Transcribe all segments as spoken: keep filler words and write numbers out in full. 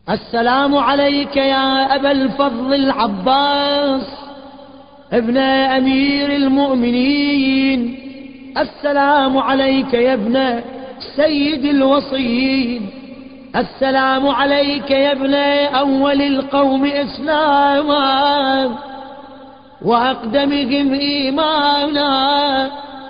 السلام عليك يا أبا الفضل العباس ابن أمير المؤمنين. السلام عليك يا ابن سيد الوصيين. السلام عليك يا ابن أول القوم إسلاما وأقدمهم إيمانا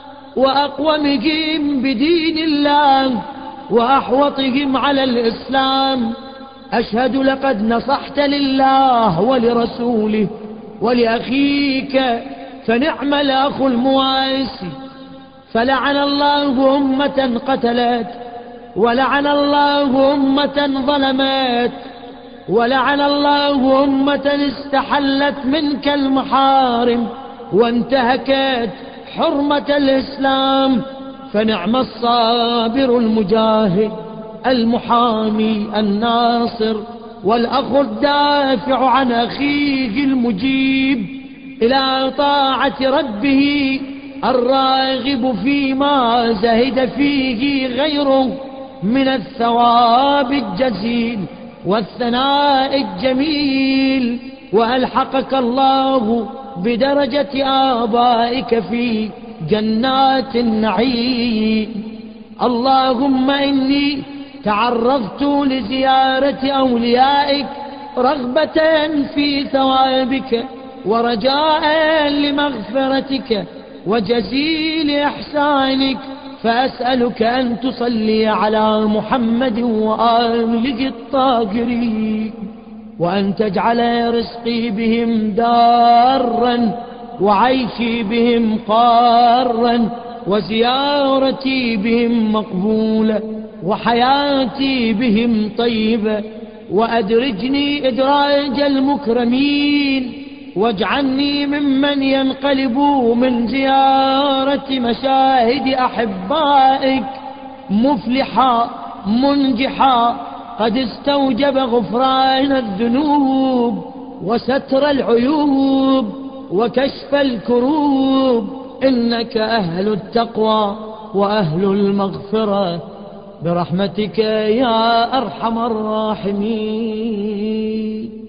وأقومهم بدين الله وأحوطهم على الإسلام. أشهد لقد نصحت لله ولرسوله ولأخيك فنعم الأخ المواسي. فلعن الله أمة قتلت، ولعن الله أمة ظلمت، ولعن الله أمة استحلت منك المحارم وانتهكت حرمة الإسلام. فنعم الصابر المجاهد المحامي الناصر والأخ الدافع عن أخيه المجيب إلى طاعة ربه الراغب فيما زهد فيه غيره من الثواب الجزيل والثناء الجميل. وألحقك الله بدرجة آبائك في جنات النعيم. اللهم إني تعرضت لزيارة أوليائك رغبة في ثوابك ورجاء لمغفرتك وجزيل إحسانك، فأسألك أن تصلي على محمد وآله الطاهرين، وأن تجعل رزقي بهم دارا وعيشي بهم قارا وزيارتي بهم مقبولة وحياتي بهم طيبة، وأدرجني إدراج المكرمين، واجعلني ممن ينقلب من زيارة مشاهد أحبائك مفلحا منجحا قد استوجب غفران الذنوب وستر العيوب وكشف الكروب، إنك أهل التقوى وأهل المغفرة برحمتك يا أرحم الراحمين.